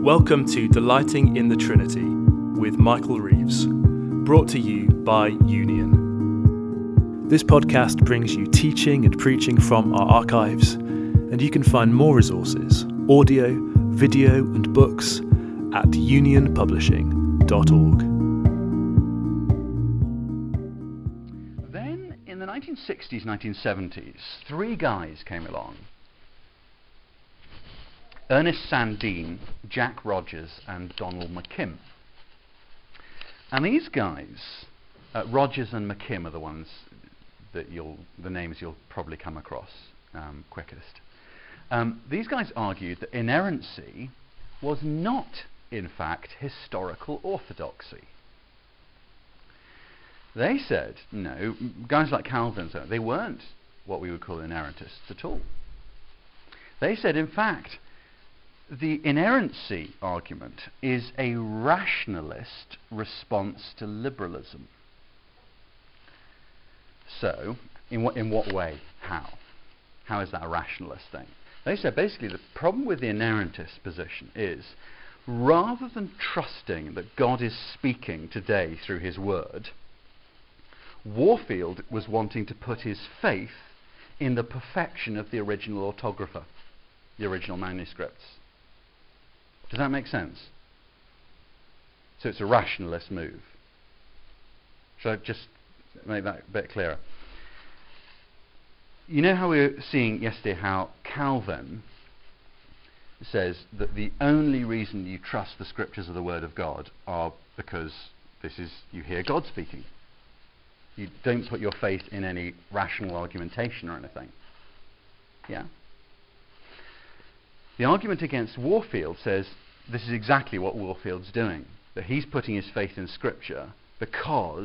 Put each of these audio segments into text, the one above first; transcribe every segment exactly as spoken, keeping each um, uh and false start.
Welcome to Delighting in the Trinity with Michael Reeves, brought to you by Union. This podcast brings you teaching and preaching from our archives, and you can find more resources, audio, video and books at union publishing dot org. Then, in the nineteen sixties, nineteen seventies, three guys came along. Ernest Sandeen, Jack Rogers and Donald McKim. And these guys, uh, Rogers and McKim are the ones that you'll, the names you'll probably come across um, quickest. Um, these guys argued that inerrancy was not, in fact, historical orthodoxy. They said, no, guys like Calvin, so they weren't what we would call inerrantists at all. They said, in fact, the inerrancy argument is a rationalist response to liberalism. So, in what, in what way? How? How is that a rationalist thing? They said basically the problem with the inerrantist position is, rather than trusting that God is speaking today through his word, Warfield was wanting to put his faith in the perfection of the original autographer, the original manuscripts. Does that make sense? So it's a rationalist move. Shall I just make that a bit clearer? You know how we were seeing yesterday how Calvin says that the only reason you trust the scriptures of the Word of God are because this is, you hear God speaking. You don't put your faith in any rational argumentation or anything. Yeah? The argument against Warfield says this is exactly what Warfield's doing, that he's putting his faith in Scripture because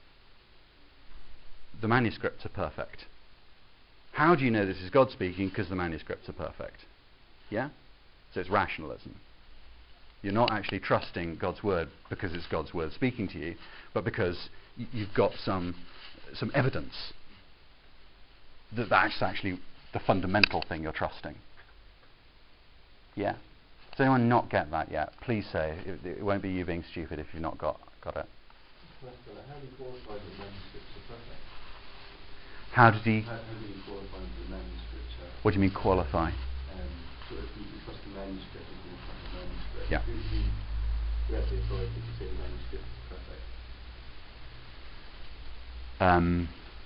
the manuscripts are perfect. How do you know this is God speaking? Because the manuscripts are perfect. Yeah? So it's rationalism. You're not actually trusting God's word because it's God's word speaking to you, but because y- you've got some some evidence that that's actually the fundamental thing you're trusting. Yeah? Does anyone not get that yet? Please say. It, it won't be you being stupid if you've not got, got it. How do you qualify the manuscripts are perfect? How did he... How, how do you qualify the manuscripts are... What do you mean qualify? Um, so if you, you trust the manuscript, if you trust the manuscript, Yeah. who, who, who has the authority to say the manuscript is perfect? Um,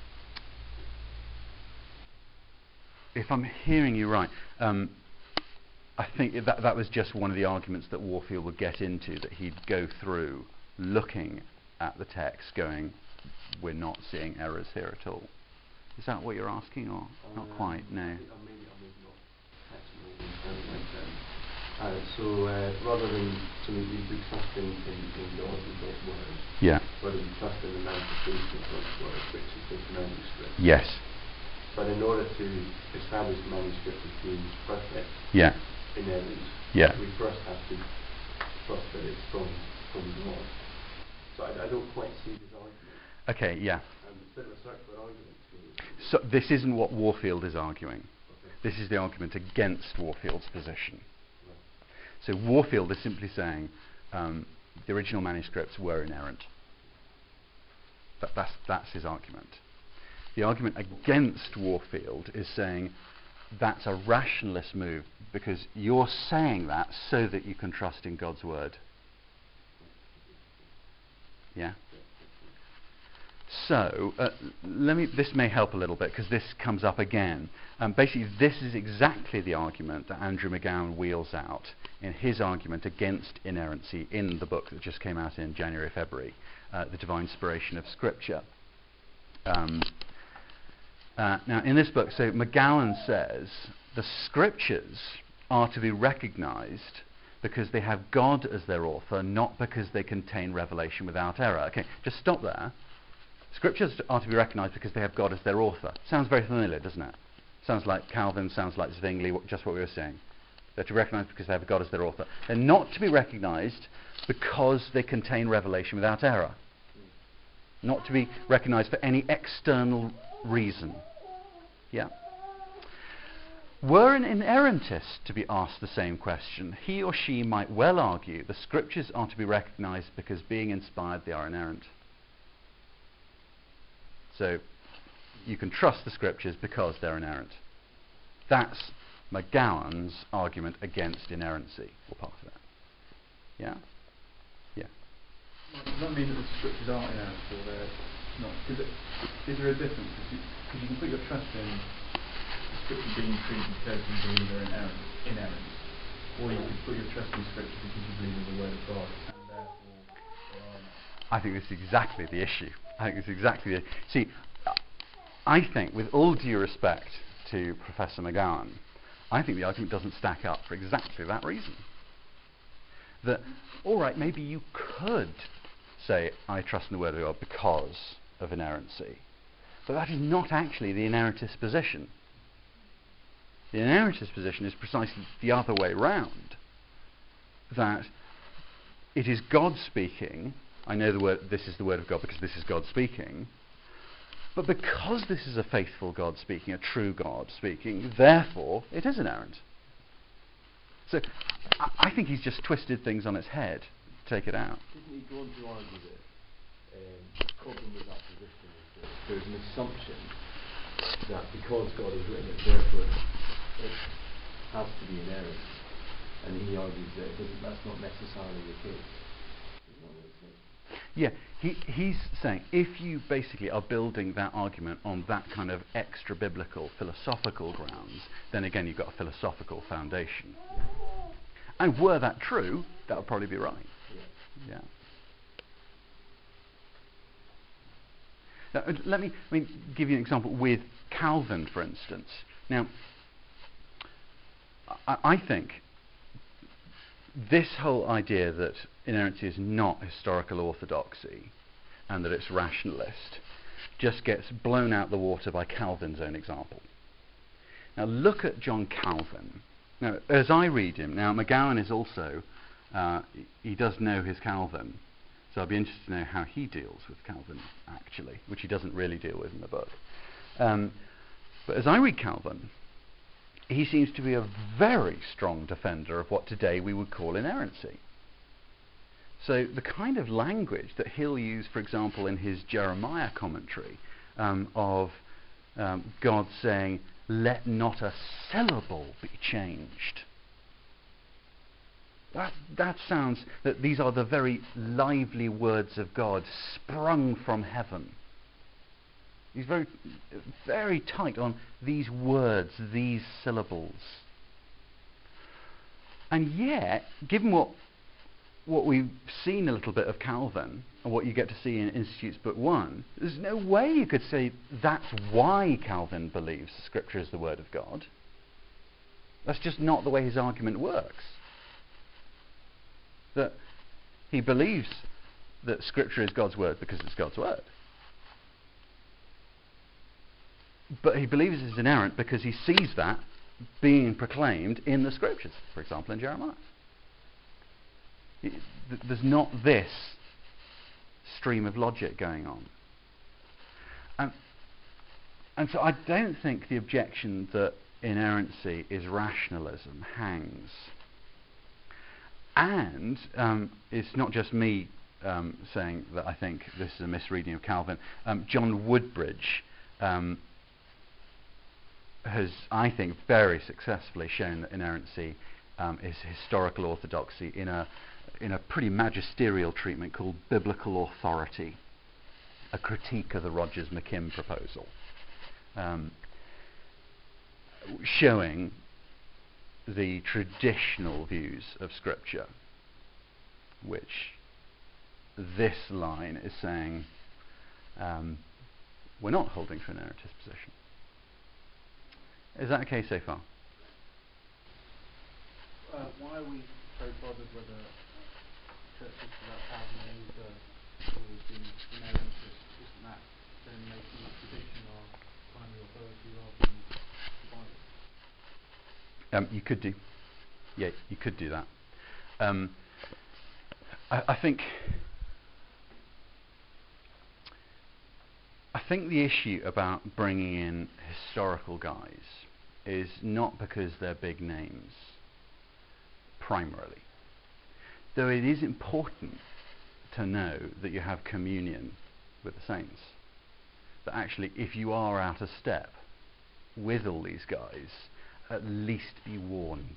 if I'm hearing you right, um, I think that that was just one of the arguments that Warfield would get into, that he'd go through looking at the text going, we're not seeing errors here at all. Is that what you're asking, or Um, not quite? No. Maybe, or maybe, or maybe not. Actually, uh, so uh, rather than so we, we trust in, in, in God and God's word, Yeah. rather than trust in the manifestation of God's word, which is this manuscript. Yes. But in order to establish the manuscript as being perfect, Yeah. inerrant, Yeah. we first have to trust that it's from, from God. So I, I don't quite see his argument. Okay. Yeah. Um, it's a bit of a circular argument. So this isn't what Warfield is arguing. Okay. This is the argument against Warfield's position. So Warfield is simply saying um, the original manuscripts were inerrant. That, that's, that's his argument. The argument against Warfield is saying that's a rationalist move because you're saying that so that you can trust in God's word. Yeah? So, uh, let me. This may help a little bit because this comes up again. Um, basically, this is exactly the argument that Andrew McGowan wheels out in his argument against inerrancy in the book that just came out in January, February, uh, The Divine Inspiration of Scripture. Um, uh, now, in this book, so McGowan says the Scriptures are to be recognized because they have God as their author, not because they contain revelation without error. Okay, just stop there. Scriptures are to be recognized because they have God as their author. Sounds very familiar, doesn't it? Sounds like Calvin, sounds like Zwingli, wh- just what we were saying. They're to be recognized because they have God as their author. They're not to be recognized because they contain revelation without error. Not to be recognized for any external reason. Yeah? Were an inerrantist to be asked the same question, he or she might well argue the scriptures are to be recognized because being inspired they are inerrant. So you can trust the scriptures because they're inerrant. That's McGowan's argument against inerrancy, or part of that. Yeah? Yeah. Well, does that mean that the scriptures are inerrant or they're not? Is, it, is there a difference? Because you, you can put your trust in the scripture being true because you believe they're inerrant, inerrant. Or you can put your trust in scripture because you believe in the word of God and therefore they are inerrant. I think this is exactly the issue. I think it's exactly the See, I think, with all due respect to Professor McGowan, I think the argument doesn't stack up for exactly that reason. That, all right, maybe you could say, I trust in the word of God because of inerrancy. But that is not actually the inerrantist position. The inerrantist position is precisely the other way round. That it is God speaking. I know the word, this is the word of God because this is God speaking. But because this is a faithful God speaking, a true God speaking, therefore it is inerrant. So I, I think he's just twisted things on its head to take it out. Didn't he go on to argue that um, the problem with that position is that there's an assumption that because God has written it, therefore it has to be inerrant. And he argues that it doesn't, that's not necessarily the case. Isn't that what he's saying? Yeah, he, he's saying if you basically are building that argument on that kind of extra-biblical, philosophical grounds, then again you've got a philosophical foundation. And were that true, that would probably be right. Yeah. Now, uh, let me, let me give you an example with Calvin, for instance. Now, I, I think this whole idea that inerrancy is not historical orthodoxy and that it's rationalist just gets blown out the water by Calvin's own example. Now look at John Calvin. Now, as I read him, now McGowan is also, uh, he does know his Calvin, so I'll be interested to know how he deals with Calvin actually, which he doesn't really deal with in the book. Um, but as I read Calvin, he seems to be a very strong defender of what today we would call inerrancy. So the kind of language that he'll use, for example, in his Jeremiah commentary, um, of um, God saying, let not a syllable be changed. That, that sounds that these are the very lively words of God sprung from heaven. He's very, very tight on these words, these syllables. And yet, given what what we've seen a little bit of Calvin, and what you get to see in Institutes Book One, there's no way you could say that's why Calvin believes Scripture is the Word of God. That's just not the way his argument works. That he believes that Scripture is God's Word because it's God's Word. But he believes it's inerrant because he sees that being proclaimed in the Scriptures, for example in Jeremiah. It, th- there's not this stream of logic going on. And, and so I don't think the objection that inerrancy is rationalism hangs. And um, it's not just me um, saying that I think this is a misreading of Calvin. Um, John Woodbridge um, has, I think, very successfully shown that inerrancy um, is historical orthodoxy in a in a pretty magisterial treatment called Biblical Authority, a critique of the Rogers-McKim proposal, um, showing the traditional views of Scripture, which this line is saying um, we're not holding to an inerrantist position. Is that okay so far? Uh, why are we so bothered whether churches for that thousand years uh, always been inerrantist? Isn't that then making the tradition our primary authority rather than the Bible? Um, you could do. Yeah, you could do that. Um, I, I think I think the issue about bringing in historical guys is not because they're big names, primarily. Though it is important to know that you have communion with the saints. That actually, if you are out of step with all these guys, at least be warned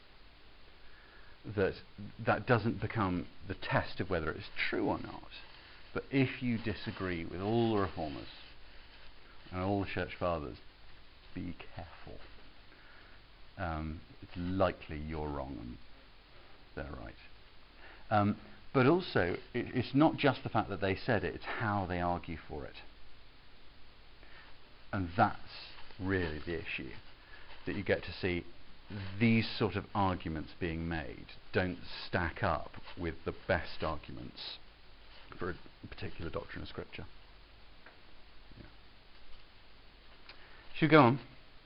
that that doesn't become the test of whether it's true or not. But if you disagree with all the reformers and all the church fathers, be careful. Um, it's likely you're wrong and they're right. Um, but also, it, it's not just the fact that they said it, it's how they argue for it. And that's really the issue, that you get to see these sort of arguments being made don't stack up with the best arguments for a particular doctrine of Scripture. Yeah. Should we go on?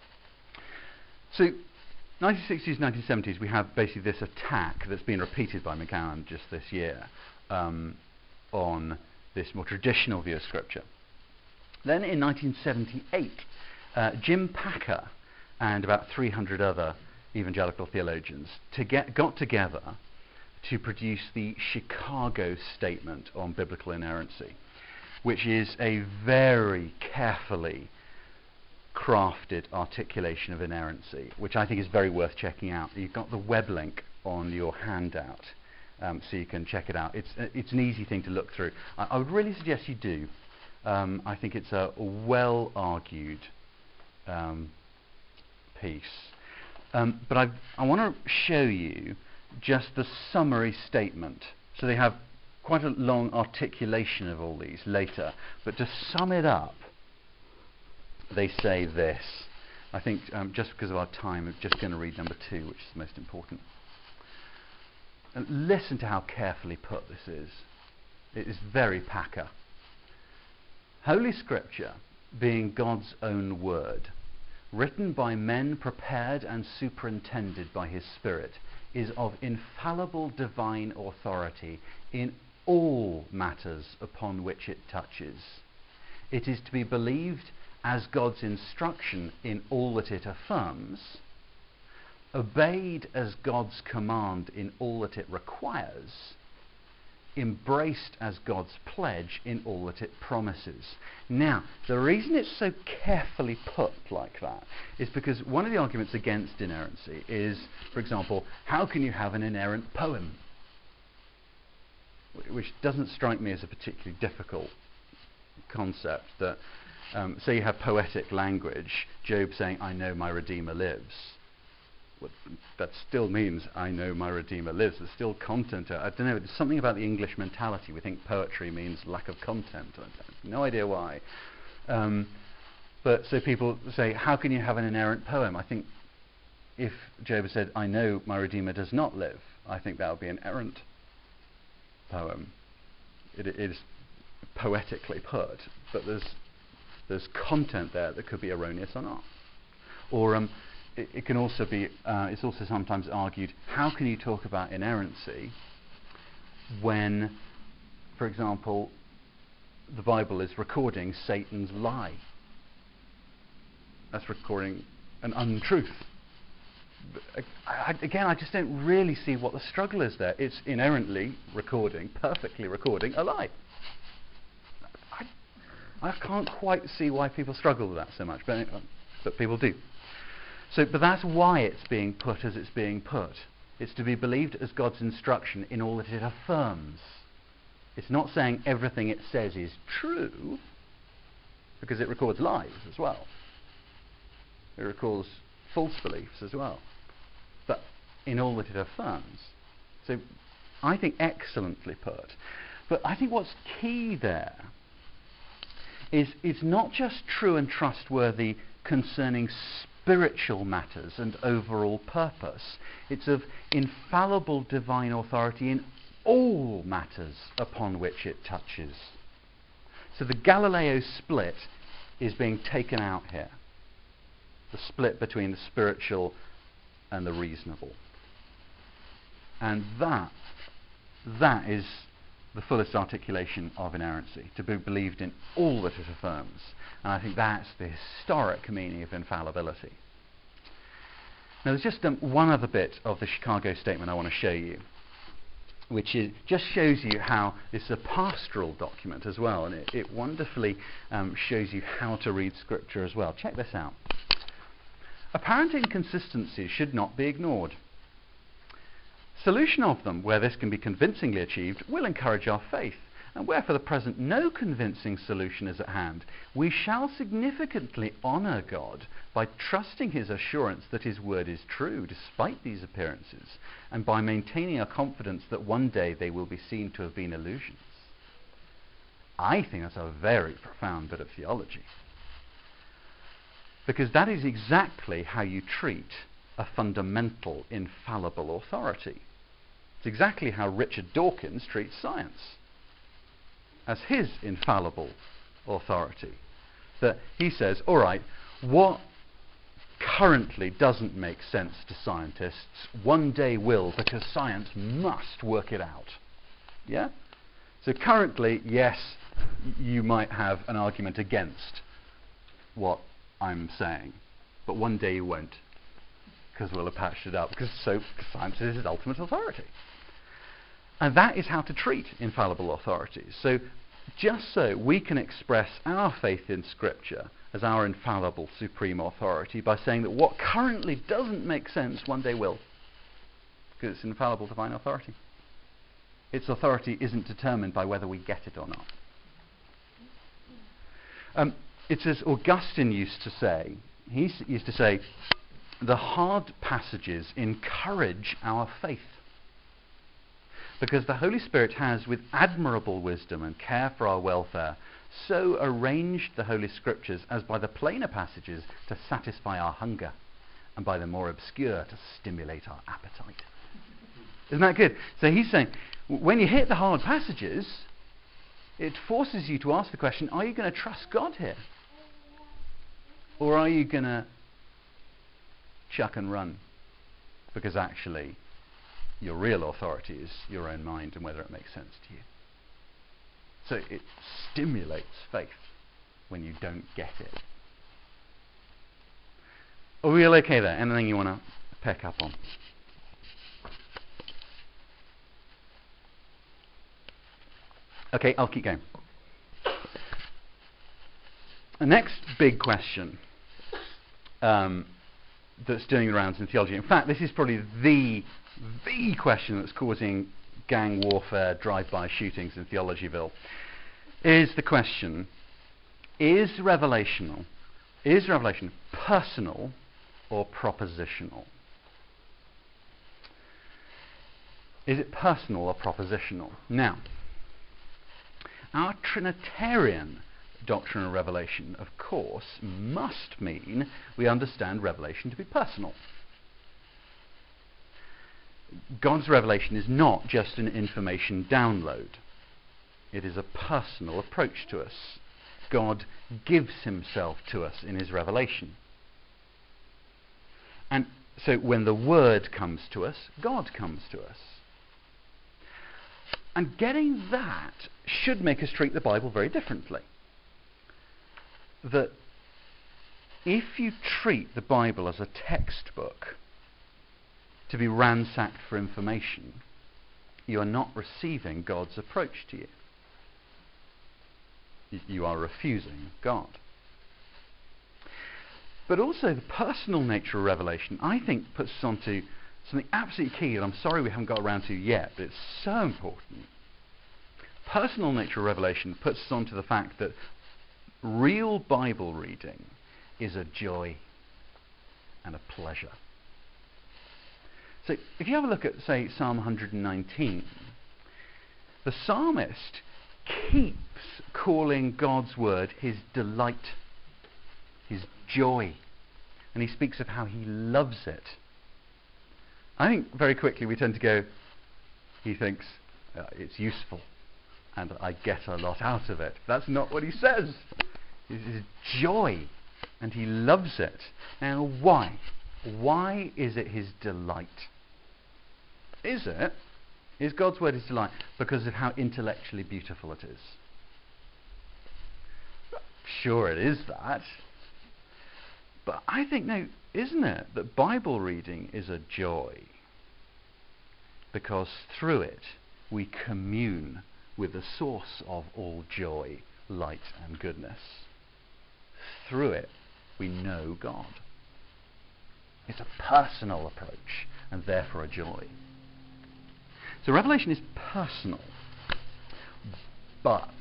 So, nineteen sixties, nineteen seventies, we have basically this attack that's been repeated by McGowan just this year um, on this more traditional view of Scripture. Then in nineteen seventy-eight, uh, Jim Packer and about three hundred other evangelical theologians to get, got together to produce the Chicago Statement on Biblical Inerrancy, which is a very carefully crafted articulation of inerrancy, which I think is very worth checking out. You've got the web link on your handout, um, so you can check it out. It's, uh, it's an easy thing to look through. I, I would really suggest you do. Um, I think it's a well-argued um, piece. Um, but I've, I want to show you just the summary statement. So they have quite a long articulation of all these later. But to sum it up, they say this. I think um, just because of our time, I'm just going to read number two, which is the most important. And listen to how carefully put this is. It is very Packer. Holy Scripture, being God's own word, written by men prepared and superintended by his Spirit, is of infallible divine authority in all matters upon which it touches. It is to be believed as God's instruction in all that it affirms, obeyed as God's command in all that it requires, embraced as God's pledge in all that it promises. Now, the reason it's so carefully put like that is because one of the arguments against inerrancy is, for example, how can you have an inerrant poem? Wh- which doesn't strike me as a particularly difficult concept. That, um, say you have poetic language, Job saying, I know my Redeemer lives. Well, that still means I know my Redeemer lives. There's still content. I don't know, there's something about the English mentality. We think poetry means lack of content. I have no idea why. Um, but so people say, how can you have an inerrant poem? I think if Job said, I know my Redeemer does not live, I think that would be an errant poem. It, it is poetically put, but there's there's content there that could be erroneous or not. Or um, It, it can also be, uh, it's also sometimes argued, how can you talk about inerrancy when, for example, the Bible is recording Satan's lie? That's recording an untruth. But, I, I, again, I just don't really see what the struggle is there. It's inherently recording, perfectly recording a lie. I, I can't quite see why people struggle with that so much, but, but people do. So, but that's why it's being put as it's being put. It's to be believed as God's instruction in all that it affirms. It's not saying everything it says is true, because it records lies as well. It records false beliefs as well. But in all that it affirms. So I think excellently put. But I think what's key there is it's not just true and trustworthy concerning spiritual matters and overall purpose. It's of infallible divine authority in all matters upon which it touches. So the Galileo split is being taken out here. The split between the spiritual and the reasonable. And that, that is the fullest articulation of inerrancy, to be believed in all that it affirms. And I think that's the historic meaning of infallibility. Now, there's just um, one other bit of the Chicago statement I want to show you, which is just shows you how it's a pastoral document as well, and it, it wonderfully um, shows you how to read Scripture as well. Check this out. Apparent inconsistencies should not be ignored. Solution of them, where this can be convincingly achieved, will encourage our faith, and where for the present no convincing solution is at hand, we shall significantly honour God by trusting his assurance that his word is true despite these appearances, and by maintaining a confidence that one day they will be seen to have been illusions. I think that's a very profound bit of theology, because that is exactly how you treat a fundamental, infallible authority. It's exactly how Richard Dawkins treats science, as his infallible authority. That he says, all right, what currently doesn't make sense to scientists one day will, because science must work it out. Yeah? So currently, yes, y- you might have an argument against what I'm saying, but one day you won't, because we'll have patched it up, because so because science is his ultimate authority. And that is how to treat infallible authorities. So just so we can express our faith in Scripture as our infallible supreme authority by saying that what currently doesn't make sense one day will, because it's infallible divine authority. Its authority isn't determined by whether we get it or not. Um, it's as Augustine used to say. He s- used to say, the hard passages encourage our faith, because the Holy Spirit has, with admirable wisdom and care for our welfare, so arranged the Holy Scriptures as by the plainer passages to satisfy our hunger, and by the more obscure to stimulate our appetite. Isn't that good? So he's saying, w- when you hit the hard passages, it forces you to ask the question, are you going to trust God here? Or are you going to chuck and run? Because actually, your real authority is your own mind and whether it makes sense to you. So it stimulates faith when you don't get it. Are we all okay there? Anything you want to pick up on? Okay, I'll keep going. The next big question um, that's doing the rounds in theology, in fact, this is probably the the question that's causing gang warfare, drive-by shootings in Theologyville, is the question, is revelational, is revelation personal or propositional? Is it personal or propositional? Now, our Trinitarian doctrine of revelation, of course, must mean we understand revelation to be personal. God's revelation is not just an information download. It is a personal approach to us. God gives himself to us in his revelation. And so when the Word comes to us, God comes to us. And getting that should make us treat the Bible very differently. That if you treat the Bible as a textbook to be ransacked for information, you are not receiving God's approach to you. Y- you are refusing God. But also the personal nature of revelation, I think, puts us onto something absolutely key that I'm sorry we haven't got around to yet, but it's so important. Personal nature of revelation puts us onto the fact that real Bible reading is a joy and a pleasure. So if you have a look at, say, Psalm one hundred nineteen, the psalmist keeps calling God's word his delight, his joy, and he speaks of how he loves it. I think very quickly we tend to go, he thinks uh, it's useful and I get a lot out of it. That's not what he says. It's his joy and he loves it. Now why? Why is it his delight? Is it? Is God's word his delight because of how intellectually beautiful it is? Sure, it is that. But I think, no, isn't it, that Bible reading is a joy? Because through it we commune with the source of all joy, light and goodness. Through it we know God. It's a personal approach and therefore a joy. So Revelation is personal. But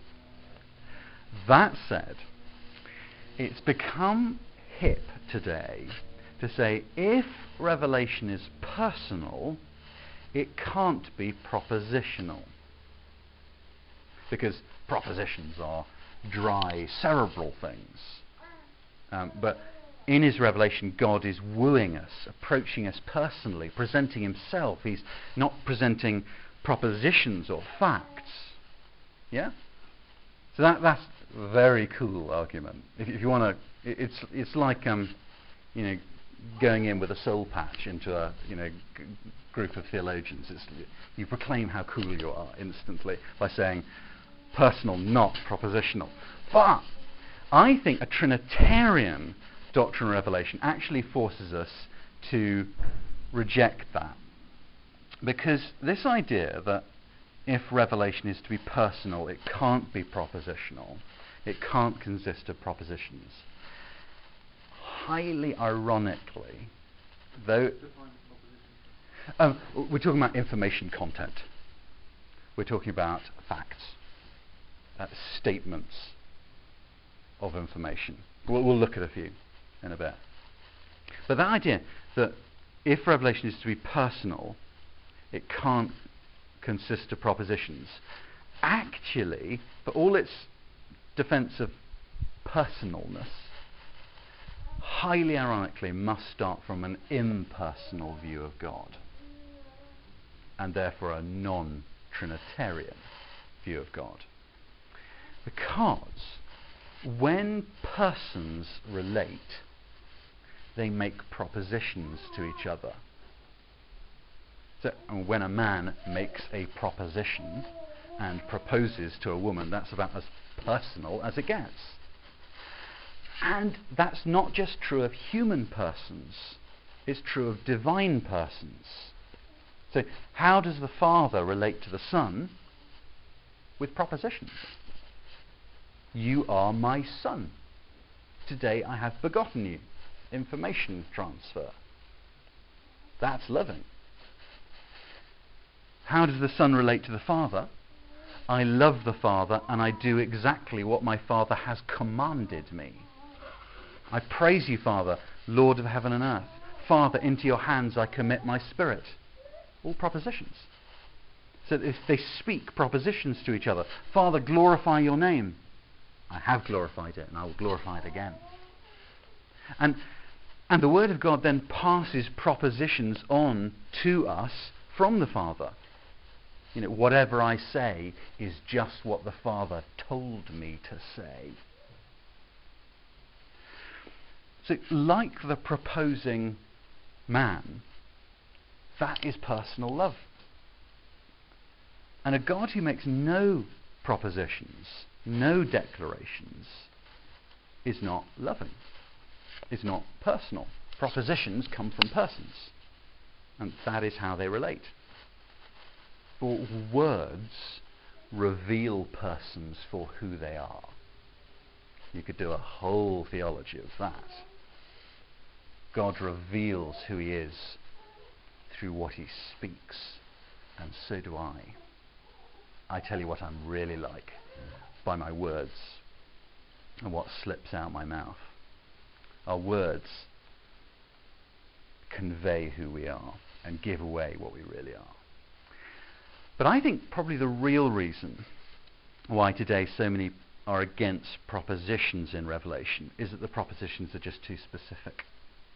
that said, it's become hip today to say if Revelation is personal, it can't be propositional. Because propositions are dry, cerebral things. Um, but in his revelation, God is wooing us, approaching us personally, presenting himself. He's not presenting propositions or facts. Yeah? So that that's a very cool argument. If, if you want to, it, it's it's like um, you know, going in with a soul patch into a you know g- group of theologians. It's, you proclaim how cool you are instantly by saying personal, not propositional. But I think a Trinitarian doctrine of revelation actually forces us to reject that, because this idea that if revelation is to be personal, it can't be propositional, it can't consist of propositions. Highly ironically, though, um, we're talking about information content. We're talking about facts, uh, statements of information. We'll, we'll look at a few in a bit. But that idea that if revelation is to be personal, it can't consist of propositions, actually, for all its defense of personalness, highly ironically must start from an impersonal view of God, and therefore a non-Trinitarian view of God. Because when persons relate, they make propositions to each other. So and when a man makes a proposition and proposes to a woman, that's about as personal as it gets. And that's not just true of human persons, it's true of divine persons. So how does the Father relate to the Son? With propositions. You are my son. Today I have begotten you. Information transfer. That's loving. How does the Son relate to the Father? I love the Father and I do exactly what my Father has commanded me. I praise you, Father, Lord of heaven and earth. Father, into your hands I commit my spirit. All propositions. So if they speak propositions to each other, Father, glorify your name. I have glorified it and I will glorify it again. And and the Word of God then passes propositions on to us from the Father. You know, whatever I say is just what the Father told me to say. So like the proposing man, that is personal love. And a God who makes no propositions, no declarations, is not loving, is not personal. Propositions come from persons, and that is how they relate. For words reveal persons for who they are. You could do a whole theology of that. God reveals who he is through what he speaks, and so do I. I tell you what I'm really like by my words and what slips out my mouth. Our words convey who we are and give away what we really are. But I think probably the real reason why today so many are against propositions in Revelation is that the propositions are just too specific.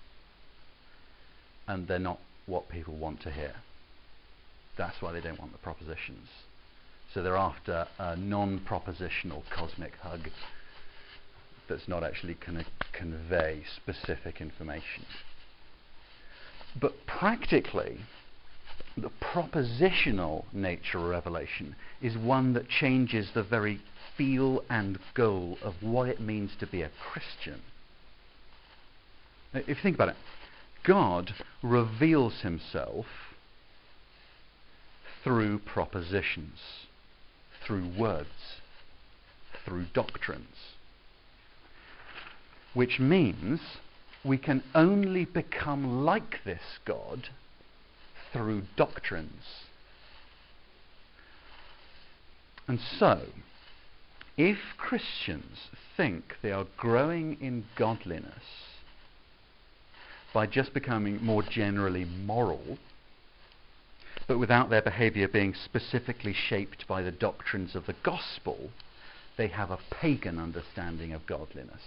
And they're not what people want to hear. That's why they don't want the propositions. So they're after a non-propositional cosmic hug that's not actually going to convey specific information. But practically, the propositional nature of Revelation is one that changes the very feel and goal of what it means to be a Christian. If you think about it, God reveals himself through propositions, through words, through doctrines. Which means we can only become like this God through doctrines. And so, if Christians think they are growing in godliness by just becoming more generally moral, but without their behaviour being specifically shaped by the doctrines of the gospel, they have a pagan understanding of godliness.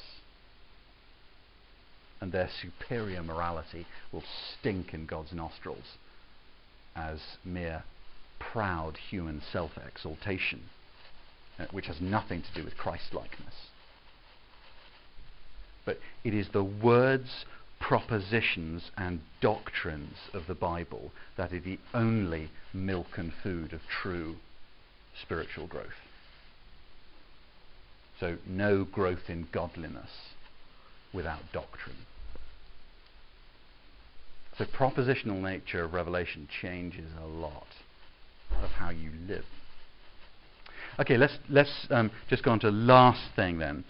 And their superior morality will stink in God's nostrils as mere proud human self-exaltation, uh, which has nothing to do with Christ-likeness. But it is the words, propositions and doctrines of the Bible that are the only milk and food of true spiritual growth. So no growth in godliness without doctrine. The propositional nature of Revelation changes a lot of how you live. Okay, let's let's um, just go on to the last thing then.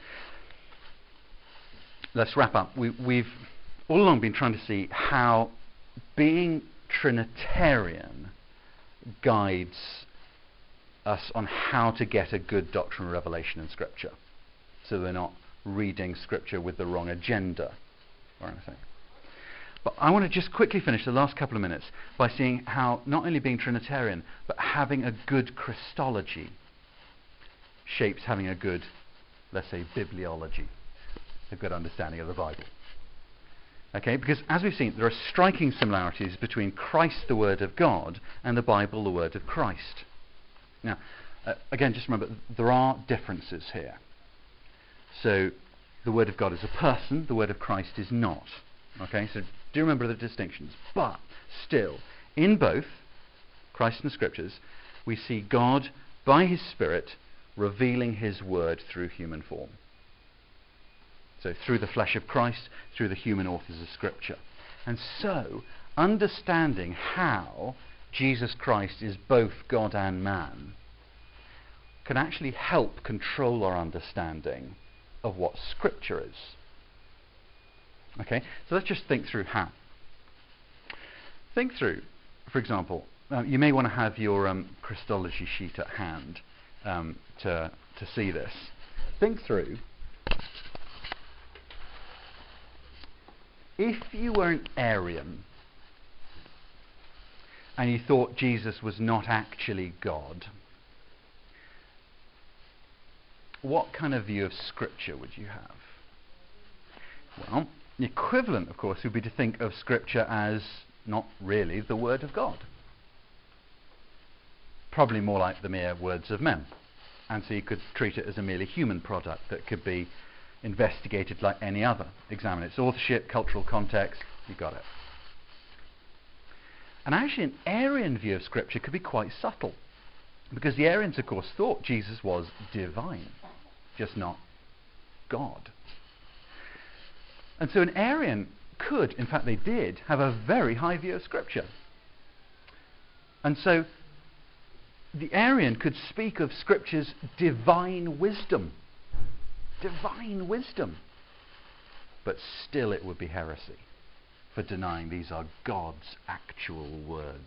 Let's wrap up. We, we've all along been trying to see how being Trinitarian guides us on how to get a good doctrinal revelation in Scripture, so we're not reading Scripture with the wrong agenda or anything. But I want to just quickly finish the last couple of minutes by seeing how not only being Trinitarian, but having a good Christology shapes having a good, let's say, bibliology, a good understanding of the Bible. Okay, because as we've seen, there are striking similarities between Christ, the Word of God, and the Bible, the Word of Christ. Now, uh, again, just remember, there are differences here. So, the Word of God is a person, the Word of Christ is not. Okay, so do remember the distinctions. But still, in both Christ and the Scriptures, we see God, by His Spirit, revealing His Word through human form. So through the flesh of Christ, through the human authors of Scripture. And so, understanding how Jesus Christ is both God and man can actually help control our understanding of what Scripture is. Okay, so let's just think through how. Think through, for example, uh, you may want to have your um, Christology sheet at hand um, to, to see this. Think through, if you were an Arian and you thought Jesus was not actually God, what kind of view of Scripture would you have? Well, the equivalent, of course, would be to think of Scripture as not really the Word of God. Probably more like the mere words of men. And so you could treat it as a merely human product that could be investigated like any other. Examine its authorship, cultural context, you got it. And actually an Arian view of Scripture could be quite subtle. Because the Arians, of course, thought Jesus was divine, just not God. And so an Arian could, in fact they did, have a very high view of Scripture. And so the Arian could speak of Scripture's divine wisdom. Divine wisdom. But still it would be heresy for denying these are God's actual words.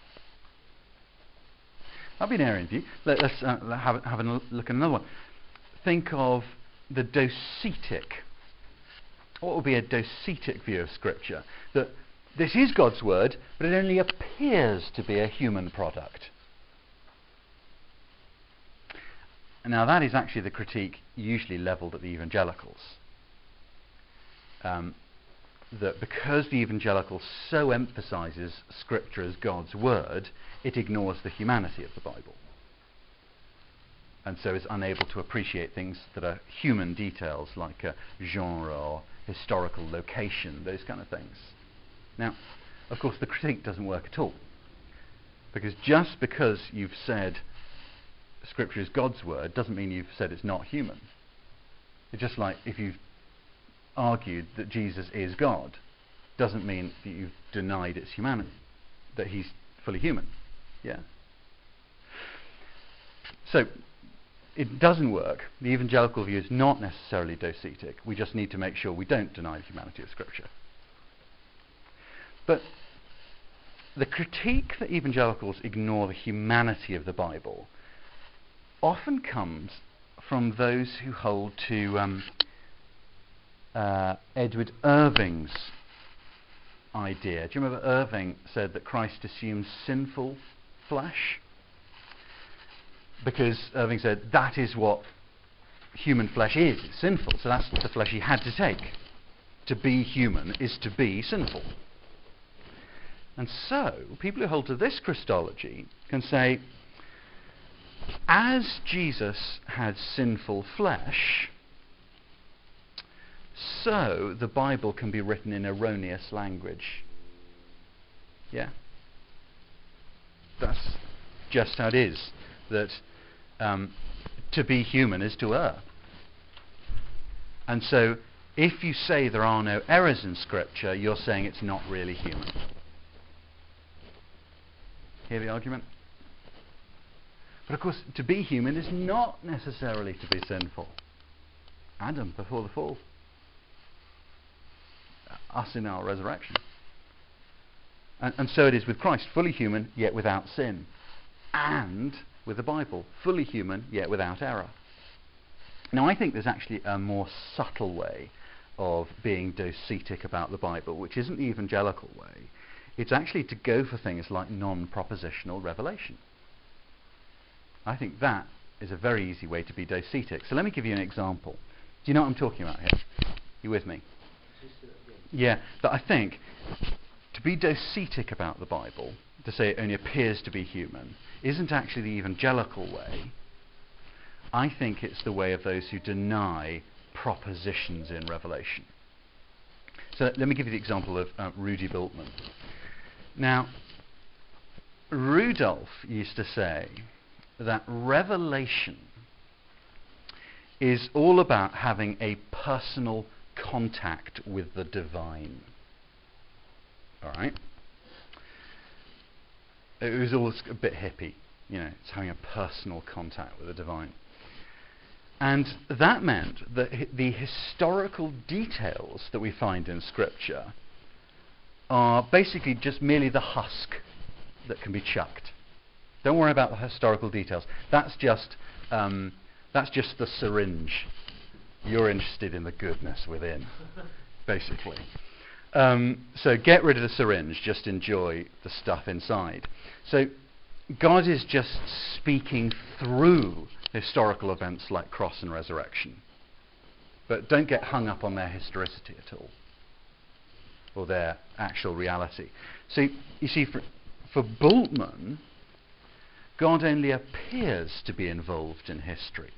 That'd be an Arian view. Let, let's uh, have, have a look at another one. Think of the Docetic. What would be a Docetic view of Scripture? That this is God's word, but it only appears to be a human product. Now that is actually the critique usually levelled at the evangelicals. Um, that because the evangelical so emphasises Scripture as God's word, it ignores the humanity of the Bible. And so is unable to appreciate things that are human details, like uh, genre or historical location, those kind of things. Now, of course, the critique doesn't work at all. Because just because you've said Scripture is God's word doesn't mean you've said it's not human. It's just like if you've argued that Jesus is God doesn't mean that you've denied its humanity, that he's fully human. Yeah. So it doesn't work. The evangelical view is not necessarily docetic. We just need to make sure we don't deny the humanity of Scripture. But the critique that evangelicals ignore the humanity of the Bible often comes from those who hold to um, uh, Edward Irving's idea. Do you remember Irving said that Christ assumes sinful flesh? Because Irving said that is what human flesh is. It's sinful, so that's the flesh he had to take. To be human is to be sinful. And so, people who hold to this Christology can say, as Jesus had sinful flesh, so the Bible can be written in erroneous language. Yeah? That's just how it is. That um, to be human is to err. And so, if you say there are no errors in Scripture, you're saying it's not really human. Hear the argument? But of course, to be human is not necessarily to be sinful. Adam before the fall. Us in our resurrection. And, and so it is with Christ, fully human, yet without sin. And with the Bible, fully human, yet without error. Now, I think there's actually a more subtle way of being docetic about the Bible, which isn't the evangelical way. It's actually to go for things like non-propositional revelation. I think that is a very easy way to be docetic. So let me give you an example. Do you know what I'm talking about here? You with me? Yeah, but I think to be docetic about the Bible, to say it only appears to be human, isn't actually the evangelical way. I think it's the way of those who deny propositions in Revelation. So let me give you the example of uh, Rudy Bultmann. Now, Rudolf used to say that revelation is all about having a personal contact with the divine. All right? It was always a bit hippie, you know, it's having a personal contact with the divine. And that meant that hi- the historical details that we find in Scripture are basically just merely the husk that can be chucked. Don't worry about the historical details. That's just um, that's just the syringe. You're interested in the goodness within, basically. Um, so get rid of the syringe. Just enjoy the stuff inside. So God is just speaking through historical events like cross and resurrection. But don't get hung up on their historicity at all, or their actual reality. So you see, for, for Bultmann, God only appears to be involved in history.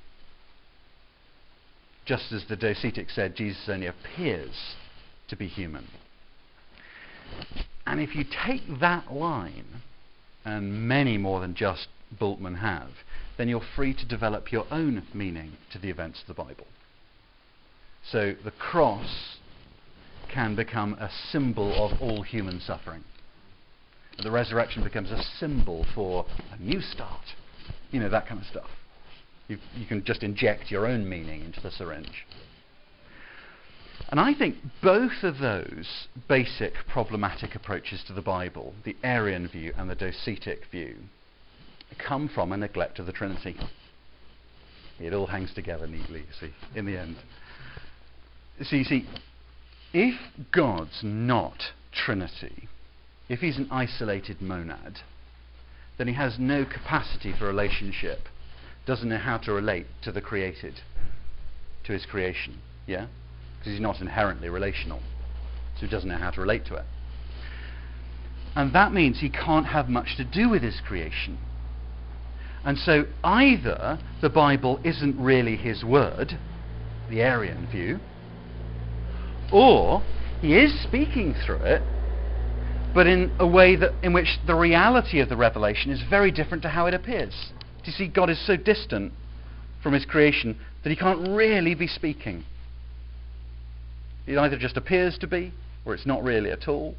Just as the Docetic said, Jesus only appears to be human. And if you take that line, and many more than just Bultmann have, then you're free to develop your own meaning to the events of the Bible. So the cross can become a symbol of all human suffering. The resurrection becomes a symbol for a new start. You know, that kind of stuff. You, you can just inject your own meaning into the syringe. And I think both of those basic problematic approaches to the Bible, the Arian view and the Docetic view, come from a neglect of the Trinity. It all hangs together neatly, you see, in the end. So you see, if God's not Trinity, if he's an isolated monad, then he has no capacity for relationship, doesn't know how to relate to the created, to his creation, yeah? Because he's not inherently relational, so he doesn't know how to relate to it. And that means he can't have much to do with his creation. And so either the Bible isn't really his word, the Arian view, or he is speaking through it, but in a way that in which the reality of the revelation is very different to how it appears. Do you see, God is so distant from his creation that he can't really be speaking. It either just appears to be, or it's not really at all.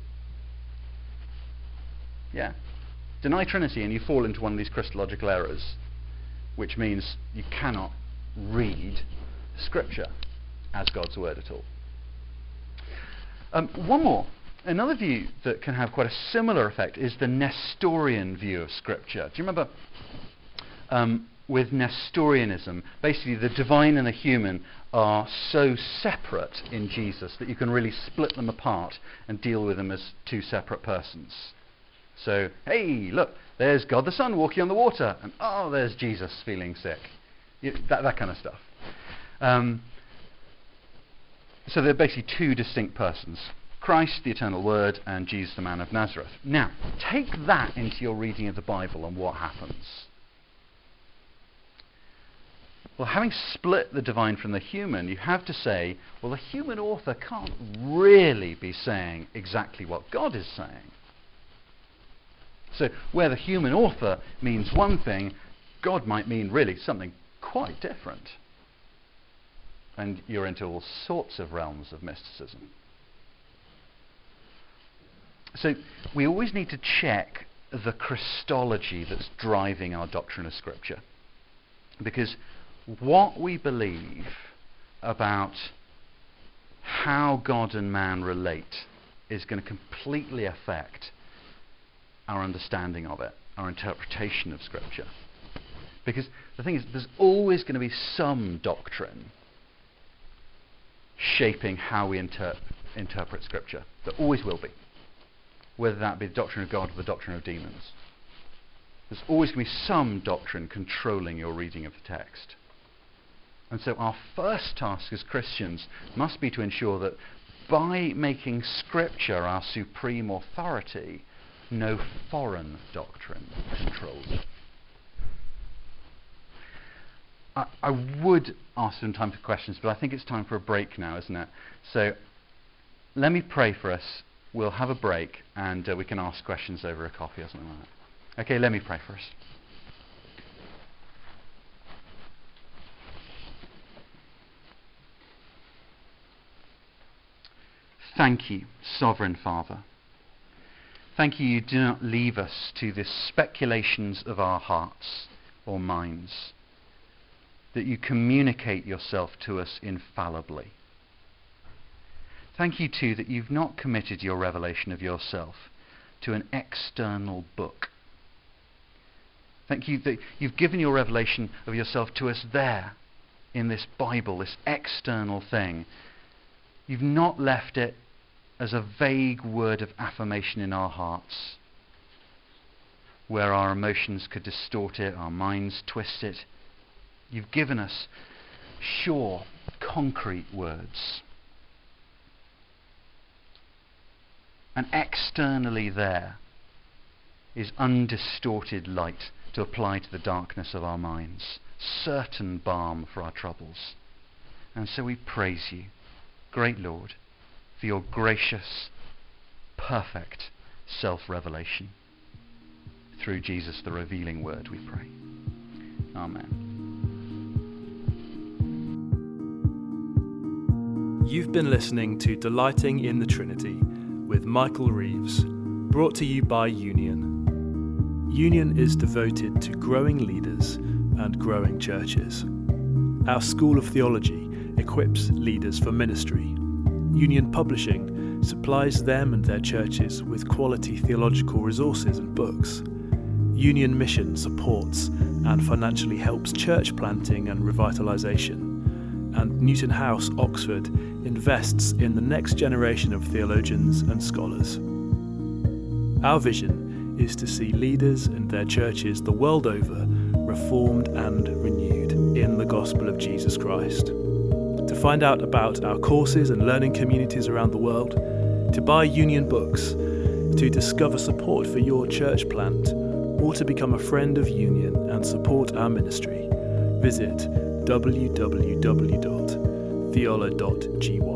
Yeah. Deny Trinity and you fall into one of these Christological errors, which means you cannot read Scripture as God's word at all. Um, one more. Another view that can have quite a similar effect is the Nestorian view of Scripture. Do you remember um, with Nestorianism, basically the divine and the human are so separate in Jesus that you can really split them apart and deal with them as two separate persons. So, hey, look, there's God the Son walking on the water, and oh, there's Jesus feeling sick. You, that, that kind of stuff. Um, so they're basically two distinct persons. Christ, the eternal word, and Jesus, the man of Nazareth. Now, take that into your reading of the Bible and what happens. Well, having split the divine from the human, you have to say, well, the human author can't really be saying exactly what God is saying. So, where the human author means one thing, God might mean really something quite different. And you're into all sorts of realms of mysticism. So we always need to check the Christology that's driving our doctrine of Scripture. Because what we believe about how God and man relate is going to completely affect our understanding of it, our interpretation of Scripture. Because the thing is, there's always going to be some doctrine shaping how we inter- interpret Scripture. There always will be. Whether that be the doctrine of God or the doctrine of demons. There's always going to be some doctrine controlling your reading of the text. And so our first task as Christians must be to ensure that by making Scripture our supreme authority, no foreign doctrine controls it. I, I would ask some time for questions, but I think it's time for a break now, isn't it? So let me pray for us. We'll have a break and uh, we can ask questions over a coffee or something like that. Okay, let me pray for us. Thank you, Sovereign Father. Thank you, you do not leave us to the speculations of our hearts or minds, that you communicate yourself to us infallibly. Thank you, too, that you've not committed your revelation of yourself to an external book. Thank you that you've given your revelation of yourself to us there, in this Bible, this external thing. You've not left it as a vague word of affirmation in our hearts, where our emotions could distort it, our minds twist it. You've given us sure, concrete words. And externally there is undistorted light to apply to the darkness of our minds, certain balm for our troubles. And so we praise you, great Lord, for your gracious, perfect self-revelation. Through Jesus, the revealing word, we pray. Amen. You've been listening to Delighting in the Trinity with Michael Reeves, brought to you by Union. Union is devoted to growing leaders and growing churches. Our School of Theology equips leaders for ministry. Union Publishing supplies them and their churches with quality theological resources and books. Union Mission supports and financially helps church planting and revitalisation. And Newton House, Oxford, invests in the next generation of theologians and scholars. Our vision is to see leaders and their churches the world over reformed and renewed in the gospel of Jesus Christ. To find out about our courses and learning communities around the world, to buy Union books, to discover support for your church plant, or to become a friend of Union and support our ministry, visit w w w dot theola dot g y.